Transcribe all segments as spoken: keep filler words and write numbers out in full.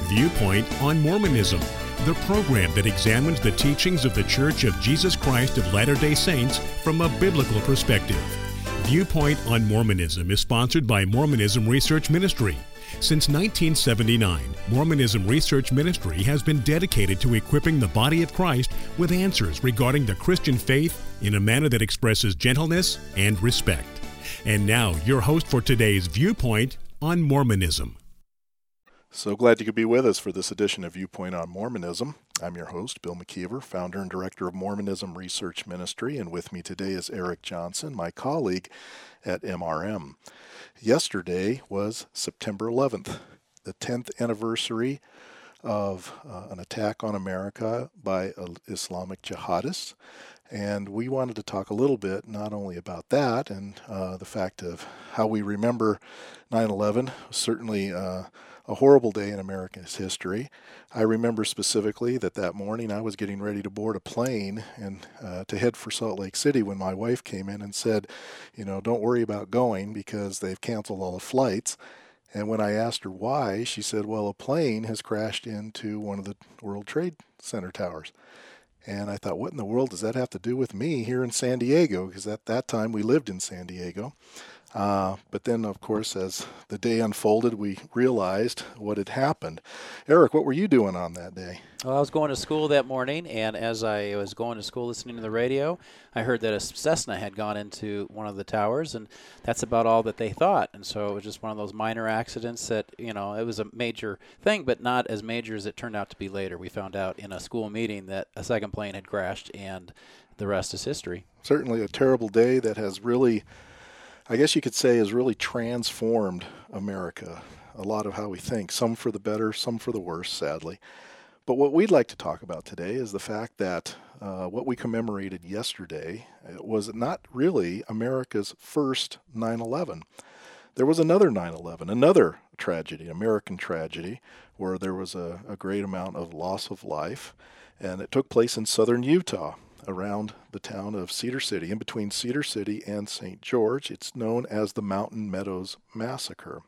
Viewpoint on Mormonism, the program that examines the teachings of the Church of Jesus Christ of Latter-day Saints from a biblical perspective. Viewpoint on Mormonism is sponsored by Mormonism Research Ministry. Since nineteen seventy-nine, Mormonism Research Ministry has been dedicated to equipping the body of Christ with answers regarding the Christian faith in a manner that expresses gentleness and respect. And now, your host for today's Viewpoint on Mormonism. So glad you could be with us for this edition of Viewpoint on Mormonism. I'm your host, Bill McKeever, founder and director of Mormonism Research Ministry, and with me today is Eric Johnson, my colleague at M R M. Yesterday was September eleventh, the tenth anniversary of uh, an attack on America by uh, Islamic jihadists, and we wanted to talk a little bit not only about that and uh, the fact of how we remember nine eleven, certainly uh, a horrible day in America's history. I remember specifically that that morning I was getting ready to board a plane and uh, to head for Salt Lake City when my wife came in and said, you know, don't worry about going because they've canceled all the flights. And when I asked her why, she said, well, a plane has crashed into one of the World Trade Center towers. And I thought, what in the world does that have to do with me here in San Diego? Because at that time we lived in San Diego. Uh, but then, of course, as the day unfolded, we realized what had happened. Eric, what were you doing on that day? Well, I was going to school that morning, and as I was going to school listening to the radio, I heard that a Cessna had gone into one of the towers, and that's about all that they thought. And so it was just one of those minor accidents that, you know, it was a major thing, but not as major as it turned out to be later. We found out in a school meeting that a second plane had crashed, and the rest is history. Certainly a terrible day that has really, I guess you could say, has really transformed America. A lot of how we think, some for the better, some for the worse, sadly. But what we'd like to talk about today is the fact that uh, what we commemorated yesterday was not really America's first nine eleven. There was another nine eleven, another tragedy, American tragedy, where there was a, a great amount of loss of life, and it took place in southern Utah, around the town of Cedar City, in between Cedar City and Saint George. It's known as the Mountain Meadows Massacre.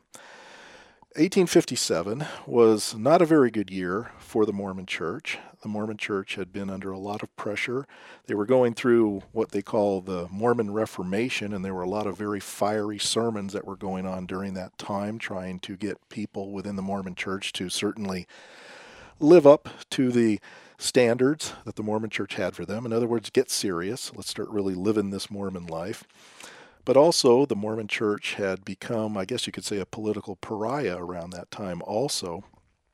eighteen fifty-seven was not a very good year for the Mormon Church. The Mormon Church had been under a lot of pressure. They were going through what they call the Mormon Reformation, and there were a lot of very fiery sermons that were going on during that time, trying to get people within the Mormon Church to certainly live up to the standards that the Mormon Church had for them. In other words, get serious. Let's start really living this Mormon life. But also, the Mormon Church had become, I guess you could say, a political pariah around that time also,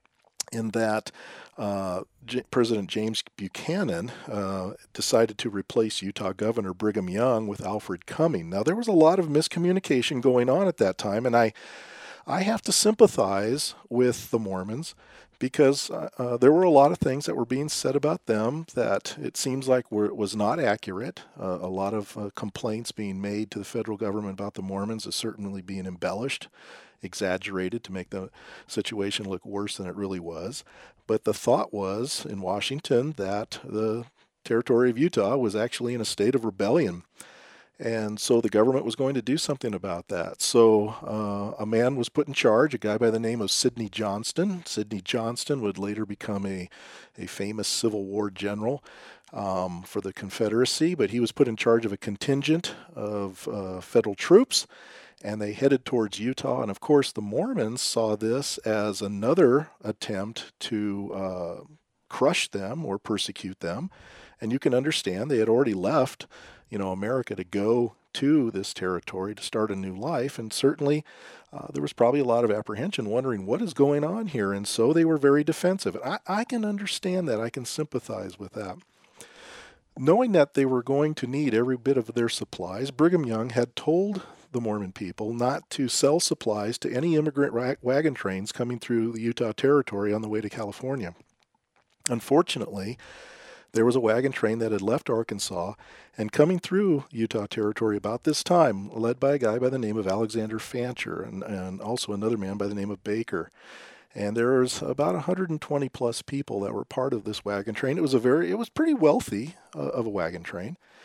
in that uh, J- President James Buchanan uh, decided to replace Utah Governor Brigham Young with Alfred Cumming. Now, there was a lot of miscommunication going on at that time, and I, I have to sympathize with the Mormons, because uh, uh, there were a lot of things that were being said about them that it seems like were, was not accurate. Uh, a lot of uh, complaints being made to the federal government about the Mormons is certainly being embellished, exaggerated to make the situation look worse than it really was. But the thought was in Washington that the territory of Utah was actually in a state of rebellion. And so the government was going to do something about that. So uh, a man was put in charge, a guy by the name of Sidney Johnston. Sidney Johnston would later become a, a famous Civil War general um, for the Confederacy, but he was put in charge of a contingent of uh, federal troops, and they headed towards Utah. And of course, the Mormons saw this as another attempt to uh, crush them or persecute them. And you can understand they had already left you know, America to go to this territory to start a new life. And certainly uh, there was probably a lot of apprehension, wondering what is going on here. And so they were very defensive. I, I can understand that. I can sympathize with that. Knowing that they were going to need every bit of their supplies, Brigham Young had told the Mormon people not to sell supplies to any immigrant ra- wagon trains coming through the Utah Territory on the way to California. Unfortunately, there was a wagon train that had left Arkansas and coming through Utah Territory about this time, led by a guy by the name of Alexander Fancher and, and also another man by the name of Baker. And there was about one hundred twenty plus people that were part of this wagon train. It was a very, it was pretty wealthy uh, of a wagon train.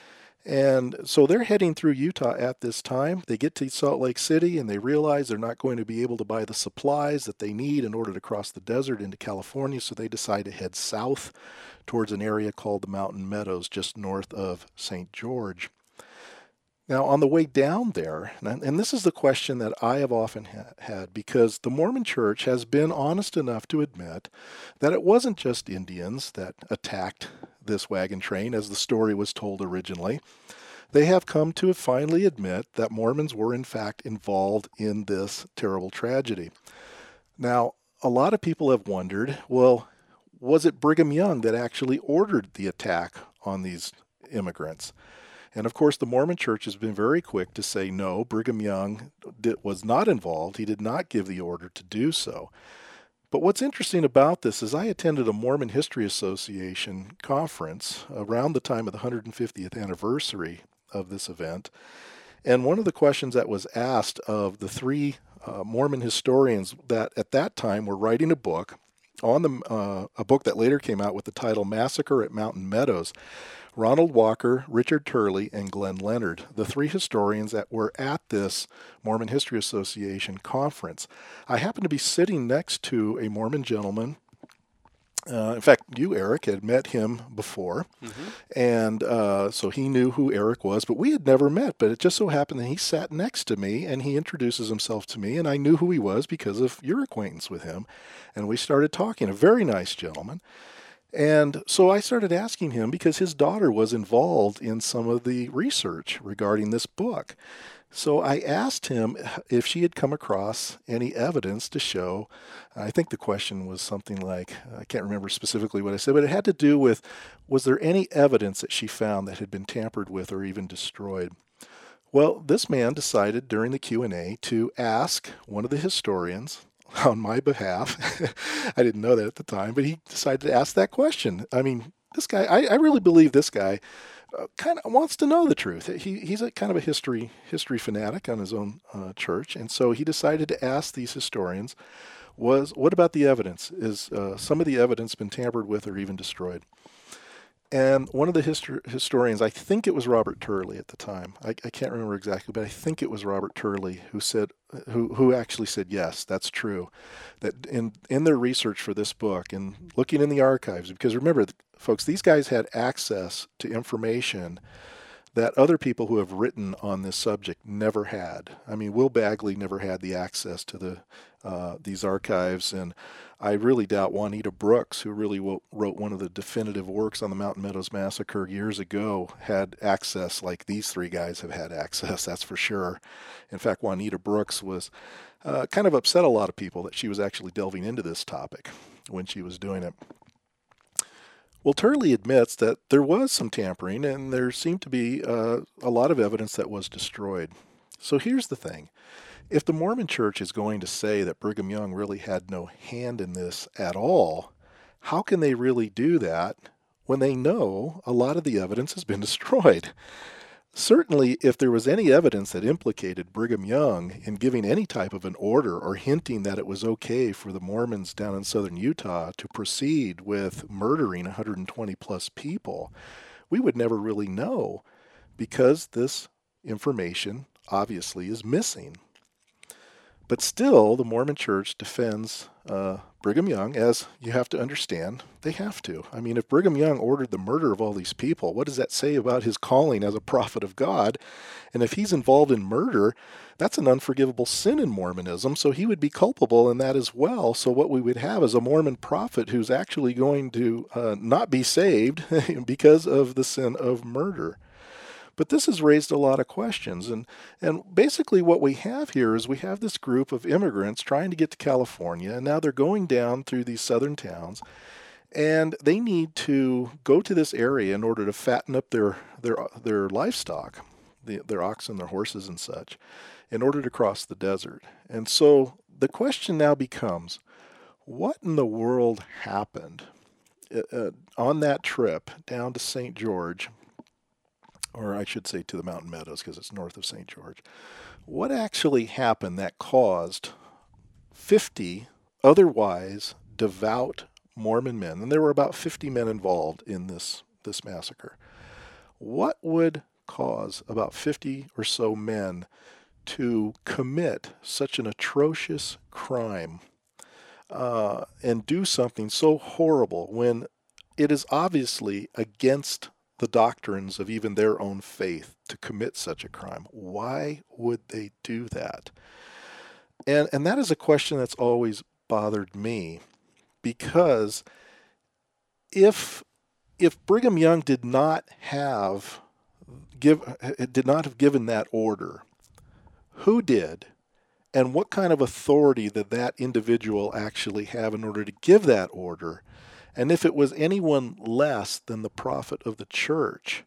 And so they're heading through Utah at this time. They get to Salt Lake City and they realize they're not going to be able to buy the supplies that they need in order to cross the desert into California, so they decide to head south towards an area called the Mountain Meadows, just north of Saint George. Now, on the way down there, and this is the question that I have often ha- had, because the Mormon Church has been honest enough to admit that it wasn't just Indians that attacked this wagon train, as the story was told originally. They have come to finally admit that Mormons were in fact involved in this terrible tragedy. Now, a lot of people have wondered, well, was it Brigham Young that actually ordered the attack on these immigrants? And of course, the Mormon Church has been very quick to say, no, Brigham Young did, was not involved. He did not give the order to do so. But what's interesting about this is I attended a Mormon History Association conference around the time of the one hundred fiftieth anniversary of this event. And one of the questions that was asked of the three uh, Mormon historians that at that time were writing a book on the uh, a book that later came out with the title Massacre at Mountain Meadows, Ronald Walker, Richard Turley, and Glenn Leonard, the three historians that were at this Mormon History Association conference. I happened to be sitting next to a Mormon gentleman. Uh, in fact, you, Eric, had met him before, mm-hmm. and uh, so he knew who Eric was, but we had never met. But it just so happened that he sat next to me, and he introduces himself to me, and I knew who he was because of your acquaintance with him, and we started talking. A very nice gentleman. And so I started asking him because his daughter was involved in some of the research regarding this book. So I asked him if she had come across any evidence to show, I think the question was something like, I can't remember specifically what I said, but it had to do with, was there any evidence that she found that had been tampered with or even destroyed? Well, this man decided during the Q and A to ask one of the historians on my behalf. I didn't know that at the time, but he decided to ask that question. I mean, this guy, I, I really believe this guy uh, kind of wants to know the truth. He He's a kind of a history history fanatic on his own uh, church, and so he decided to ask these historians, was what about the evidence? Is uh, some of the evidence been tampered with or even destroyed? And one of the histor- historians, I think it was Robert Turley at the time. I, I can't remember exactly, but I think it was Robert Turley who said, who who actually said, yes, that's true. That in in their research for this book and looking in the archives, because remember, folks, these guys had access to information that other people who have written on this subject never had. I mean, Will Bagley never had the access to the uh, these archives, and I really doubt Juanita Brooks, who really wrote one of the definitive works on the Mountain Meadows Massacre years ago, had access like these three guys have had access, that's for sure. In fact, Juanita Brooks was uh, kind of upset a lot of people that she was actually delving into this topic when she was doing it. Well, Turley admits that there was some tampering, and there seemed to be uh, a lot of evidence that was destroyed. So here's the thing. If the Mormon Church is going to say that Brigham Young really had no hand in this at all, how can they really do that when they know a lot of the evidence has been destroyed? Certainly, if there was any evidence that implicated Brigham Young in giving any type of an order or hinting that it was okay for the Mormons down in southern Utah to proceed with murdering one hundred twenty plus people, we would never really know because this information obviously is missing. But still, the Mormon Church defends uh, Brigham Young, as you have to understand, they have to. I mean, if Brigham Young ordered the murder of all these people, what does that say about his calling as a prophet of God? And if he's involved in murder, that's an unforgivable sin in Mormonism, so he would be culpable in that as well. So what we would have is a Mormon prophet who's actually going to uh, not be saved because of the sin of murder. But this has raised a lot of questions, and, and basically what we have here is we have this group of immigrants trying to get to California, and now they're going down through these southern towns, and they need to go to this area in order to fatten up their their their livestock, the, their oxen, their horses and such, in order to cross the desert. And so the question now becomes, what in the world happened uh, on that trip down to Saint George, or I should say to the Mountain Meadows because it's north of Saint George? What actually happened that caused fifty otherwise devout Mormon men, and there were about fifty men involved in this, this massacre, what would cause about fifty or so men to commit such an atrocious crime uh, and do something so horrible when it is obviously against the doctrines of even their own faith to commit such a crime? Why would they do that? And and that is a question that's always bothered me, because if if Brigham Young did not have give did not have given that order, who did, and what kind of authority did that individual actually have in order to give that order? And if it was anyone less than the prophet of the church,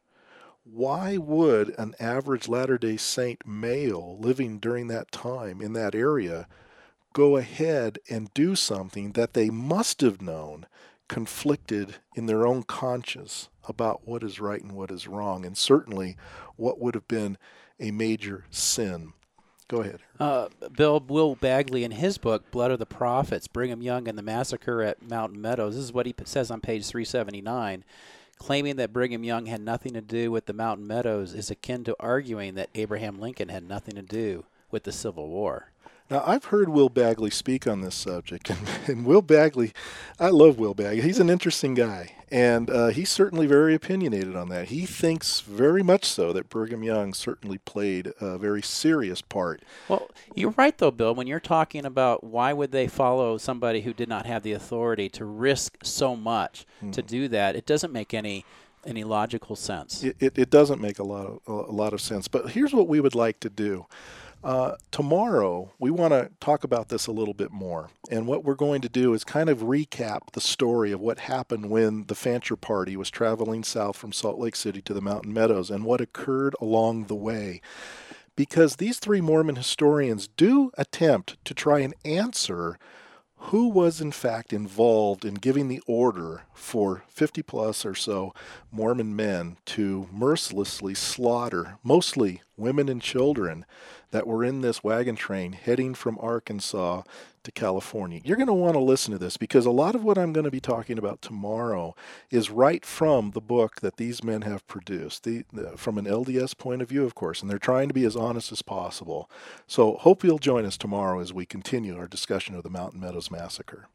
why would an average Latter-day Saint male living during that time in that area go ahead and do something that they must have known conflicted in their own conscience about what is right and what is wrong, and certainly what would have been a major sin? Go ahead. Uh, Bill Will Bagley, in his book, Blood of the Prophets, Brigham Young and the Massacre at Mountain Meadows, this is what he says on page three seventy-nine. Claiming that Brigham Young had nothing to do with the Mountain Meadows is akin to arguing that Abraham Lincoln had nothing to do with the Civil War. Now, I've heard Will Bagley speak on this subject, and, and Will Bagley, I love Will Bagley. He's an interesting guy, and uh, he's certainly very opinionated on that. He thinks very much so that Brigham Young certainly played a very serious part. Well, you're right, though, Bill, when you're talking about why would they follow somebody who did not have the authority to risk so much mm. to do that, it doesn't make any any logical sense. It, it, it doesn't make a lot of, a lot of sense, but here's what we would like to do. Uh, tomorrow, we want to talk about this a little bit more. And what we're going to do is kind of recap the story of what happened when the Fancher Party was traveling south from Salt Lake City to the Mountain Meadows and what occurred along the way. Because these three Mormon historians do attempt to try and answer who was in fact involved in giving the order for fifty plus or so Mormon men to mercilessly slaughter mostly women and children that were in this wagon train heading from Arkansas to California. You're going to want to listen to this, because a lot of what I'm going to be talking about tomorrow is right from the book that these men have produced, the, the, from an L D S point of view, of course, and they're trying to be as honest as possible. So hope you'll join us tomorrow as we continue our discussion of the Mountain Meadows Massacre.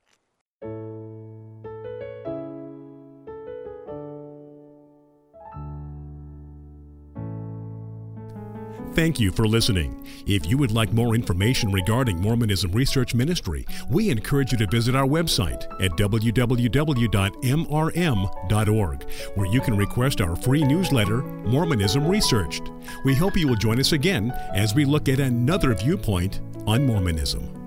Thank you for listening. If you would like more information regarding Mormonism Research Ministry, we encourage you to visit our website at w w w dot m r m dot org, where you can request our free newsletter, Mormonism Researched. We hope you will join us again as we look at another viewpoint on Mormonism.